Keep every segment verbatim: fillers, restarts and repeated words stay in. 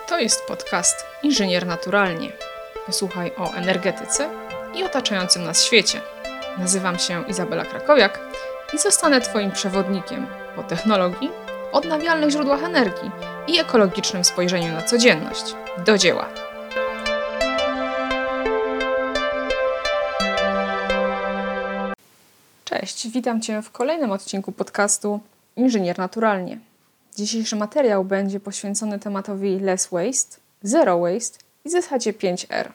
To jest podcast Inżynier Naturalnie. Posłuchaj o energetyce i otaczającym nas świecie. Nazywam się Izabela Krakowiak i zostanę Twoim przewodnikiem po technologii, odnawialnych źródłach energii i ekologicznym spojrzeniu na codzienność. Do dzieła! Cześć, witam Cię w kolejnym odcinku podcastu Inżynier Naturalnie. Dzisiejszy materiał będzie poświęcony tematowi Less Waste, Zero Waste i zasadzie pięć R.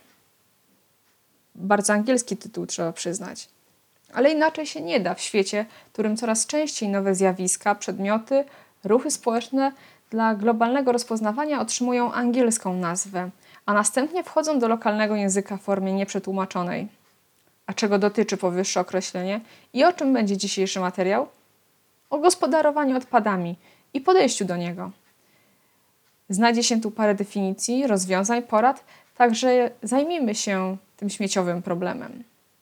Bardzo angielski tytuł, trzeba przyznać. Ale inaczej się nie da w świecie, w którym coraz częściej nowe zjawiska, przedmioty, ruchy społeczne dla globalnego rozpoznawania otrzymują angielską nazwę, a następnie wchodzą do lokalnego języka w formie nieprzetłumaczonej. A czego dotyczy powyższe określenie i o czym będzie dzisiejszy materiał? O gospodarowaniu odpadami i podejściu do niego. Znajdzie się tu parę definicji, rozwiązań, porad, także zajmijmy się tym śmieciowym problemem.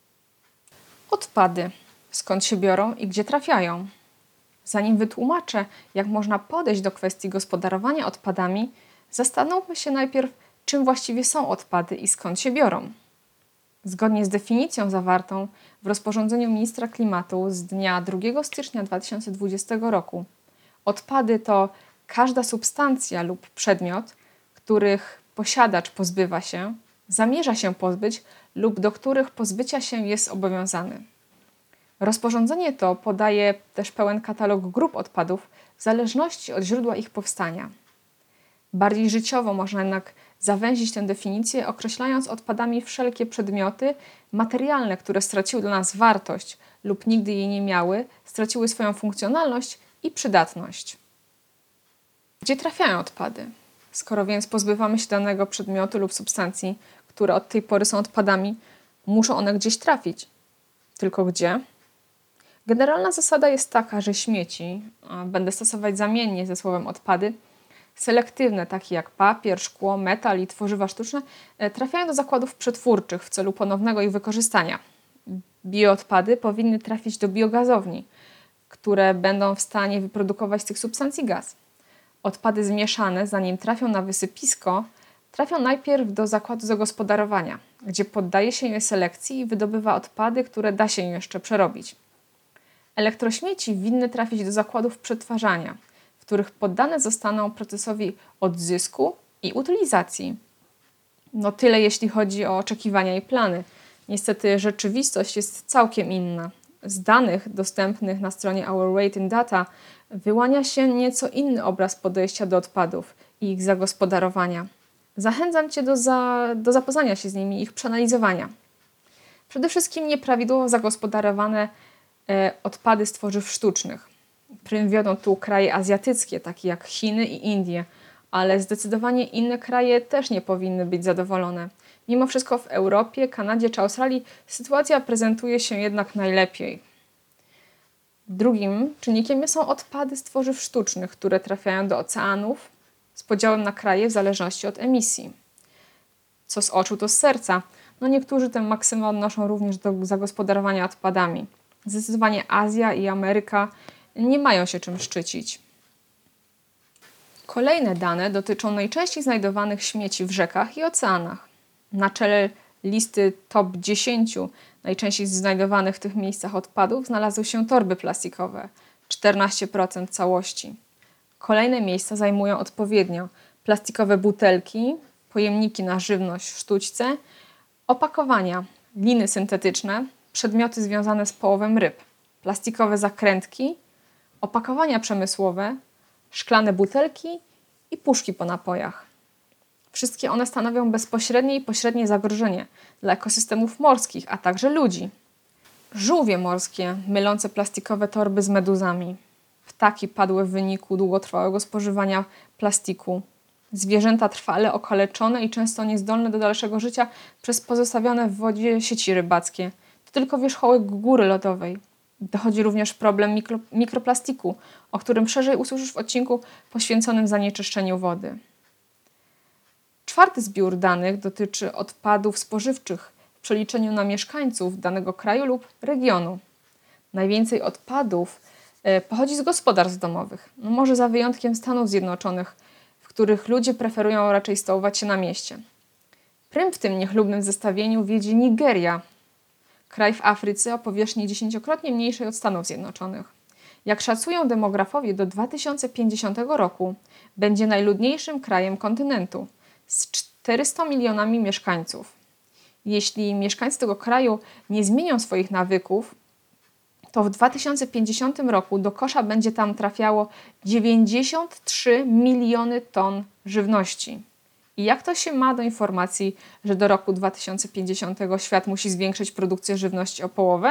Odpady. Skąd się biorą i gdzie trafiają? Zanim wytłumaczę, jak można podejść do kwestii gospodarowania odpadami, zastanówmy się najpierw, czym właściwie są odpady i skąd się biorą. Zgodnie z definicją zawartą w rozporządzeniu ministra klimatu z dnia drugiego stycznia dwa tysiące dwudziestego roku, odpady to każda substancja lub przedmiot, których posiadacz pozbywa się, zamierza się pozbyć lub do których pozbycia się jest obowiązany. Rozporządzenie to podaje też pełen katalog grup odpadów w zależności od źródła ich powstania. Bardziej życiowo można jednak zawęzić tę definicję, określając odpadami wszelkie przedmioty materialne, które straciły dla nas wartość lub nigdy jej nie miały, straciły swoją funkcjonalność i przydatność. Gdzie trafiają odpady? Skoro więc pozbywamy się danego przedmiotu lub substancji, które od tej pory są odpadami, muszą one gdzieś trafić. Tylko gdzie? Generalna zasada jest taka, że śmieci, będę stosować zamiennie ze słowem odpady, selektywne, takie jak papier, szkło, metal i tworzywa sztuczne, trafiają do zakładów przetwórczych w celu ponownego ich wykorzystania. Bioodpady powinny trafić do biogazowni, które będą w stanie wyprodukować z tych substancji gaz. Odpady zmieszane, zanim trafią na wysypisko, trafią najpierw do zakładu zagospodarowania, gdzie poddaje się je selekcji i wydobywa odpady, które da się jeszcze przerobić. Elektrośmieci winny trafić do zakładów przetwarzania, w których poddane zostaną procesowi odzysku i utylizacji. No tyle, jeśli chodzi o oczekiwania i plany. Niestety rzeczywistość jest całkiem inna. Z danych dostępnych na stronie Our Rate in Data wyłania się nieco inny obraz podejścia do odpadów i ich zagospodarowania. Zachęcam Cię do, za, do zapoznania się z nimi i ich przeanalizowania. Przede wszystkim nieprawidłowo zagospodarowane e, odpady z tworzyw sztucznych. Prym wiodą tu kraje azjatyckie, takie jak Chiny i Indie, ale zdecydowanie inne kraje też nie powinny być zadowolone. Mimo wszystko w Europie, Kanadzie czy Australii sytuacja prezentuje się jednak najlepiej. Drugim czynnikiem są odpady z tworzyw sztucznych, które trafiają do oceanów z podziałem na kraje w zależności od emisji. Co z oczu, to z serca. No niektórzy tę maksymę odnoszą również do zagospodarowania odpadami. Zdecydowanie Azja i Ameryka nie mają się czym szczycić. Kolejne dane dotyczą najczęściej znajdowanych śmieci w rzekach i oceanach. Na czele listy top dziesięć najczęściej znajdowanych w tych miejscach odpadów znalazły się torby plastikowe, czternaście procent całości. Kolejne miejsca zajmują odpowiednio plastikowe butelki, pojemniki na żywność w sztućce, opakowania, liny syntetyczne, przedmioty związane z połowem ryb, plastikowe zakrętki, opakowania przemysłowe, szklane butelki i puszki po napojach. Wszystkie one stanowią bezpośrednie i pośrednie zagrożenie dla ekosystemów morskich, a także ludzi. Żółwie morskie mylące plastikowe torby z meduzami. Ptaki padłe w wyniku długotrwałego spożywania plastiku. Zwierzęta trwale okaleczone i często niezdolne do dalszego życia przez pozostawione w wodzie sieci rybackie. To tylko wierzchołek góry lodowej. Dochodzi również problem mikro, mikroplastiku, o którym szerzej usłyszysz w odcinku poświęconym zanieczyszczeniu wody. Czwarty zbiór danych dotyczy odpadów spożywczych w przeliczeniu na mieszkańców danego kraju lub regionu. Najwięcej odpadów pochodzi z gospodarstw domowych, no może za wyjątkiem Stanów Zjednoczonych, w których ludzie preferują raczej stołować się na mieście. Prym w tym niechlubnym zestawieniu wiedzie Nigeria, kraj w Afryce o powierzchni dziesięciokrotnie mniejszej od Stanów Zjednoczonych. Jak szacują demografowie, do dwa tysiące pięćdziesiątego roku będzie najludniejszym krajem kontynentu z czterystoma milionami mieszkańców. Jeśli mieszkańcy tego kraju nie zmienią swoich nawyków, to w dwa tysiące pięćdziesiątym roku do kosza będzie tam trafiało dziewięćdziesiąt trzy miliony ton żywności. I jak to się ma do informacji, że do roku dwa tysiące pięćdziesiątego świat musi zwiększyć produkcję żywności o połowę?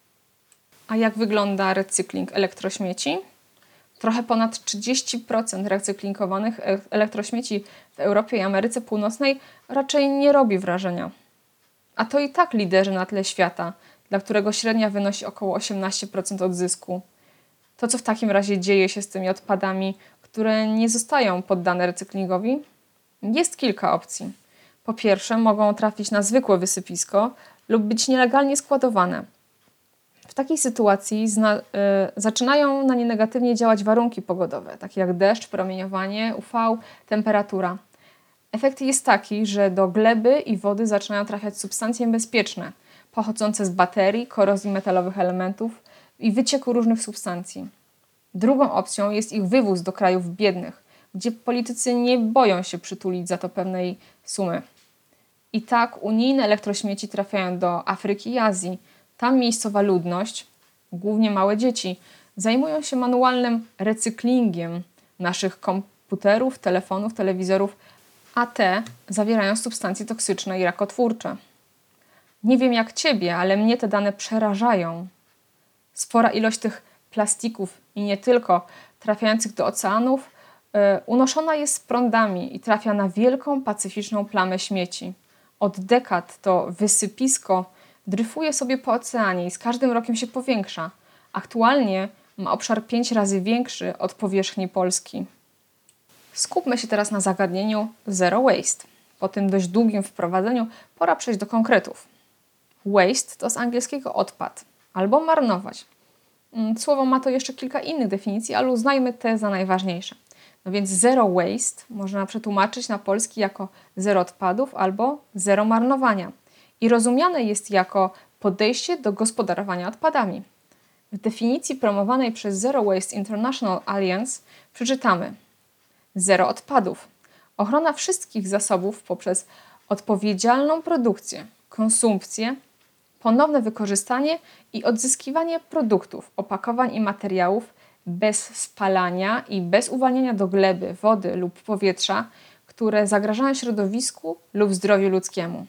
A jak wygląda recykling elektrośmieci? Trochę ponad trzydzieści procent recyklingowanych elektrośmieci w Europie i Ameryce Północnej raczej nie robi wrażenia. A to i tak liderzy na tle świata, dla którego średnia wynosi około osiemnaście procent odzysku. To, co w takim razie dzieje się z tymi odpadami, które nie zostają poddane recyklingowi? Jest kilka opcji. Po pierwsze, mogą trafić na zwykłe wysypisko lub być nielegalnie składowane. W takiej sytuacji zna, y, zaczynają na nie negatywnie działać warunki pogodowe, takie jak deszcz, promieniowanie U V, temperatura. Efekt jest taki, że do gleby i wody zaczynają trafiać substancje niebezpieczne, pochodzące z baterii, korozji metalowych elementów i wycieku różnych substancji. Drugą opcją jest ich wywóz do krajów biednych, gdzie politycy nie boją się przytulić za to pewnej sumy. I tak unijne elektrośmieci trafiają do Afryki i Azji. Tam miejscowa ludność, głównie małe dzieci, zajmują się manualnym recyklingiem naszych komputerów, telefonów, telewizorów, a te zawierają substancje toksyczne i rakotwórcze. Nie wiem jak Ciebie, ale mnie te dane przerażają. Spora ilość tych plastików i nie tylko trafiających do oceanów yy, unoszona jest prądami i trafia na wielką pacyficzną plamę śmieci. Od dekad to wysypisko dryfuje sobie po oceanie i z każdym rokiem się powiększa. Aktualnie ma obszar pięć razy większy od powierzchni Polski. Skupmy się teraz na zagadnieniu Zero Waste. Po tym dość długim wprowadzeniu pora przejść do konkretów. Waste to z angielskiego odpad albo marnować. Słowo ma to jeszcze kilka innych definicji, ale uznajmy te za najważniejsze. No więc zero waste można przetłumaczyć na polski jako zero odpadów albo zero marnowania. I rozumiane jest jako podejście do gospodarowania odpadami. W definicji promowanej przez Zero Waste International Alliance przeczytamy: zero odpadów. Ochrona wszystkich zasobów poprzez odpowiedzialną produkcję, konsumpcję, ponowne wykorzystanie i odzyskiwanie produktów, opakowań i materiałów bez spalania i bez uwalniania do gleby, wody lub powietrza, które zagrażają środowisku lub zdrowiu ludzkiemu.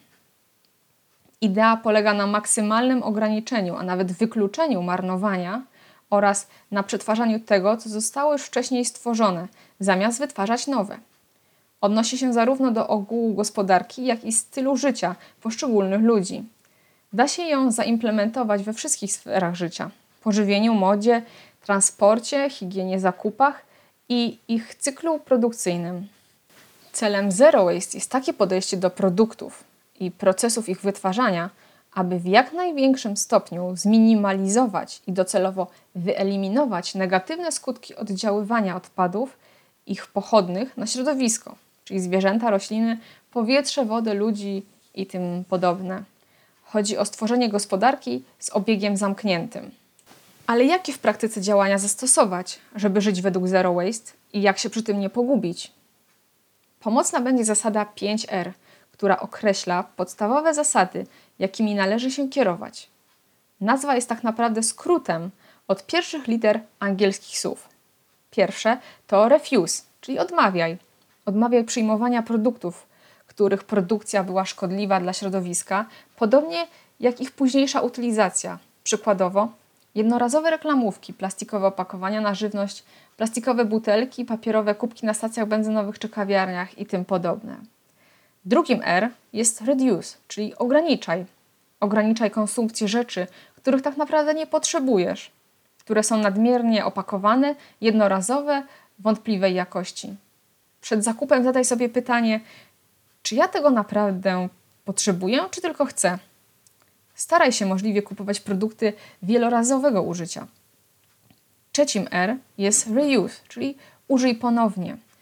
Idea polega na maksymalnym ograniczeniu, a nawet wykluczeniu marnowania oraz na przetwarzaniu tego, co zostało już wcześniej stworzone, zamiast wytwarzać nowe. Odnosi się zarówno do ogółu gospodarki, jak i stylu życia poszczególnych ludzi. Da się ją zaimplementować we wszystkich sferach życia: pożywieniu, modzie, transporcie, higienie, zakupach i ich cyklu produkcyjnym. Celem Zero Waste jest takie podejście do produktów i procesów ich wytwarzania, aby w jak największym stopniu zminimalizować i docelowo wyeliminować negatywne skutki oddziaływania odpadów, ich pochodnych na środowisko, czyli zwierzęta, rośliny, powietrze, wodę, ludzi i tym podobne. Chodzi o stworzenie gospodarki z obiegiem zamkniętym. Ale jakie w praktyce działania zastosować, żeby żyć według Zero Waste i jak się przy tym nie pogubić? Pomocna będzie zasada pięć R, która określa podstawowe zasady, jakimi należy się kierować. Nazwa jest tak naprawdę skrótem od pierwszych liter angielskich słów. Pierwsze to refuse, czyli odmawiaj. Odmawiaj przyjmowania produktów, których produkcja była szkodliwa dla środowiska, podobnie jak ich późniejsza utylizacja. Przykładowo, jednorazowe reklamówki, plastikowe opakowania na żywność, plastikowe butelki, papierowe kubki na stacjach benzynowych czy kawiarniach i tym podobne. Drugim R jest reduce, czyli ograniczaj. Ograniczaj konsumpcję rzeczy, których tak naprawdę nie potrzebujesz, które są nadmiernie opakowane, jednorazowe, wątpliwej jakości. Przed zakupem zadaj sobie pytanie, czy ja tego naprawdę potrzebuję, czy tylko chcę? Staraj się możliwie kupować produkty wielorazowego użycia. Trzecim R jest reuse, czyli użyj ponownie.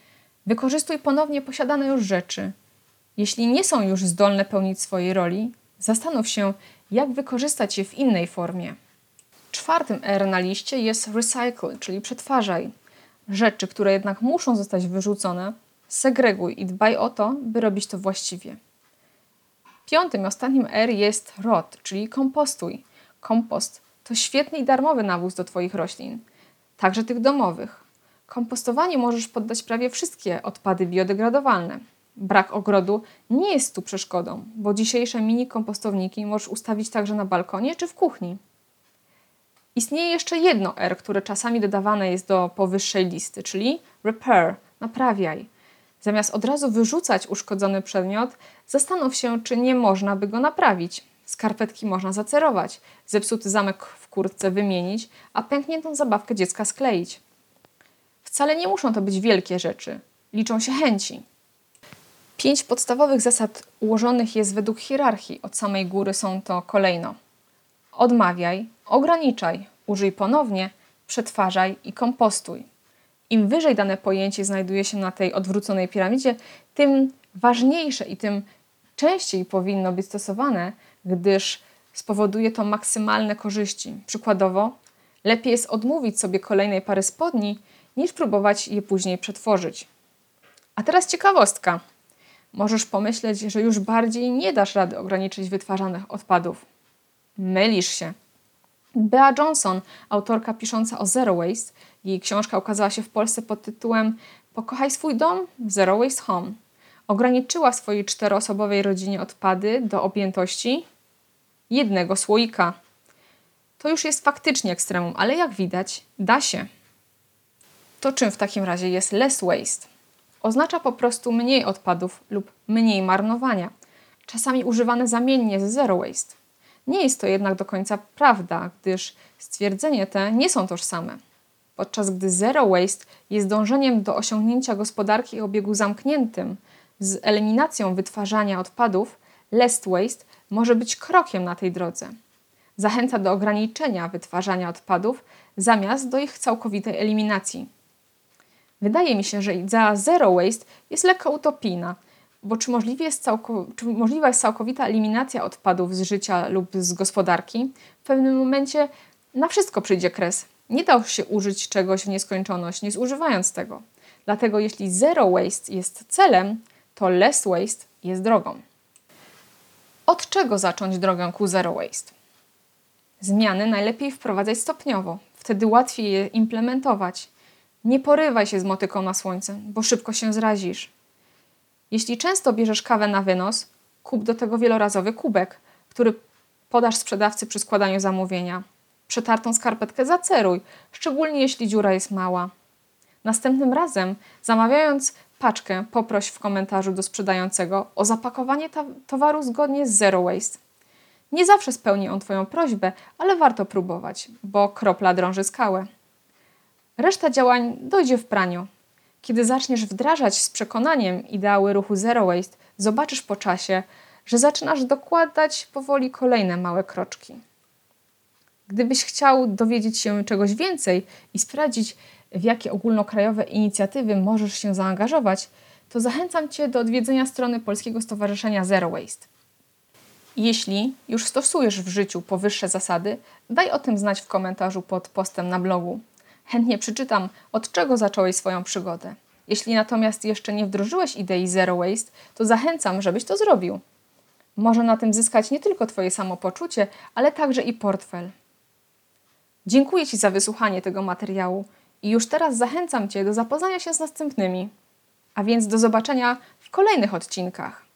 Wykorzystuj ponownie posiadane już rzeczy. Jeśli nie są już zdolne pełnić swojej roli, zastanów się, jak wykorzystać je w innej formie. Czwartym R na liście jest recycle, czyli przetwarzaj. Rzeczy, które jednak muszą zostać wyrzucone, segreguj i dbaj o to, by robić to właściwie. Piątym i ostatnim R jest rot, czyli kompostuj. Kompost to świetny i darmowy nawóz do Twoich roślin, także tych domowych. Kompostowaniu możesz poddać prawie wszystkie odpady biodegradowalne. Brak ogrodu nie jest tu przeszkodą, bo dzisiejsze mini kompostowniki możesz ustawić także na balkonie czy w kuchni. Istnieje jeszcze jedno R, które czasami dodawane jest do powyższej listy, czyli repair, naprawiaj. Zamiast od razu wyrzucać uszkodzony przedmiot, zastanów się, czy nie można by go naprawić. Skarpetki można zacerować, zepsuty zamek w kurtce wymienić, a pękniętą zabawkę dziecka skleić. Wcale nie muszą to być wielkie rzeczy. Liczą się chęci. Pięć podstawowych zasad ułożonych jest według hierarchii. Od samej góry są to kolejno: odmawiaj, ograniczaj, użyj ponownie, przetwarzaj i kompostuj. Im wyżej dane pojęcie znajduje się na tej odwróconej piramidzie, tym ważniejsze i tym częściej powinno być stosowane, gdyż spowoduje to maksymalne korzyści. Przykładowo, lepiej jest odmówić sobie kolejnej pary spodni, niż próbować je później przetworzyć. A teraz ciekawostka. Możesz pomyśleć, że już bardziej nie dasz rady ograniczyć wytwarzanych odpadów. Mylisz się. Bea Johnson, autorka pisząca o Zero Waste, jej książka ukazała się w Polsce pod tytułem Pokochaj swój dom? Zero Waste Home. Ograniczyła swojej czteroosobowej rodzinie odpady do objętości jednego słoika. To już jest faktycznie ekstremum, ale jak widać, da się. To czym w takim razie jest less waste? Oznacza po prostu mniej odpadów lub mniej marnowania, czasami używane zamiennie z zero waste. Nie jest to jednak do końca prawda, gdyż stwierdzenie te nie są tożsame. Podczas gdy zero waste jest dążeniem do osiągnięcia gospodarki o obiegu zamkniętym z eliminacją wytwarzania odpadów, less waste może być krokiem na tej drodze. Zachęca do ograniczenia wytwarzania odpadów zamiast do ich całkowitej eliminacji. Wydaje mi się, że idea zero waste jest lekko utopijna, bo czy, możliwe jest całko, czy możliwa jest całkowita eliminacja odpadów z życia lub z gospodarki? W pewnym momencie na wszystko przyjdzie kres. Nie da się użyć czegoś w nieskończoność, nie zużywając tego. Dlatego jeśli zero waste jest celem, to less waste jest drogą. Od czego zacząć drogę ku zero waste? Zmiany najlepiej wprowadzać stopniowo, wtedy łatwiej je implementować. Nie porywaj się z motyką na słońce, bo szybko się zrazisz. Jeśli często bierzesz kawę na wynos, kup do tego wielorazowy kubek, który podasz sprzedawcy przy składaniu zamówienia. Przetartą skarpetkę zaceruj, szczególnie jeśli dziura jest mała. Następnym razem, zamawiając paczkę, poproś w komentarzu do sprzedającego o zapakowanie ta- towaru zgodnie z zero waste. Nie zawsze spełni on Twoją prośbę, ale warto próbować, bo kropla drąży skałę. Reszta działań dojdzie w praniu. Kiedy zaczniesz wdrażać z przekonaniem ideały ruchu zero waste, zobaczysz po czasie, że zaczynasz dokładać powoli kolejne małe kroczki. Gdybyś chciał dowiedzieć się czegoś więcej i sprawdzić, w jakie ogólnokrajowe inicjatywy możesz się zaangażować, to zachęcam Cię do odwiedzenia strony Polskiego Stowarzyszenia Zero Waste. Jeśli już stosujesz w życiu powyższe zasady, daj o tym znać w komentarzu pod postem na blogu. Chętnie przeczytam, od czego zacząłeś swoją przygodę. Jeśli natomiast jeszcze nie wdrożyłeś idei Zero Waste, to zachęcam, żebyś to zrobił. Może na tym zyskać nie tylko Twoje samopoczucie, ale także i portfel. Dziękuję Ci za wysłuchanie tego materiału i już teraz zachęcam Cię do zapoznania się z następnymi. A więc do zobaczenia w kolejnych odcinkach.